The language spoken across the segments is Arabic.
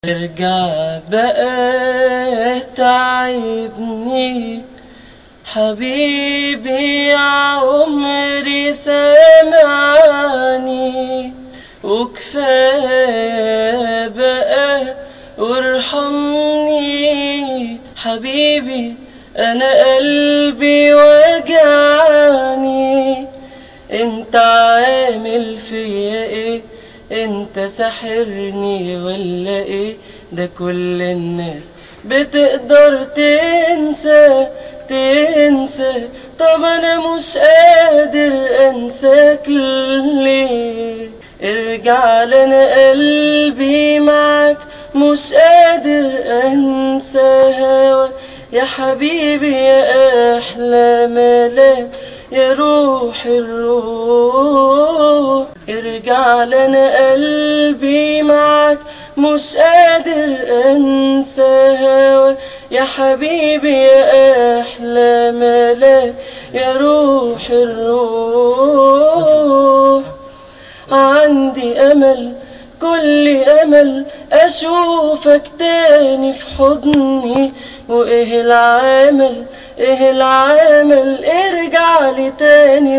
ارجع بقى تعبني حبيبي يا عمري، سامعني وكفاية بقى وارحمني حبيبي، انا قلبي وجعني. انت عامل فيا ايه؟ انت ساحرني ولا ايه؟ ده كل الناس بتقدر تنسى. طب انا مش قادر انساك ليه؟ ارجع لنا قلبي معاك، مش قادر انسى هوا يا حبيبي، يا احلى ملاك يا روح الروح. ارجع لنا قلبي معاك، مش قادر انسى هوا يا حبيبي، يا احلى ملاك يا روح الروح. عندي امل، كل امل اشوفك تاني في حضني، وايه العامل ايه العامل؟ ارجع لي تاني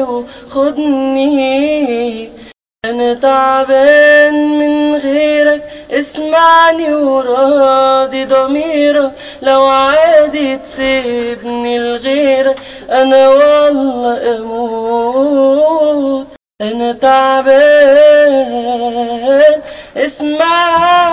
وخدني. انا تعبان من غيرك، اسمعني وراضي ضميرك، لو عادي تسيبني لغيرك انا والله اموت. انا تعبان اسمعني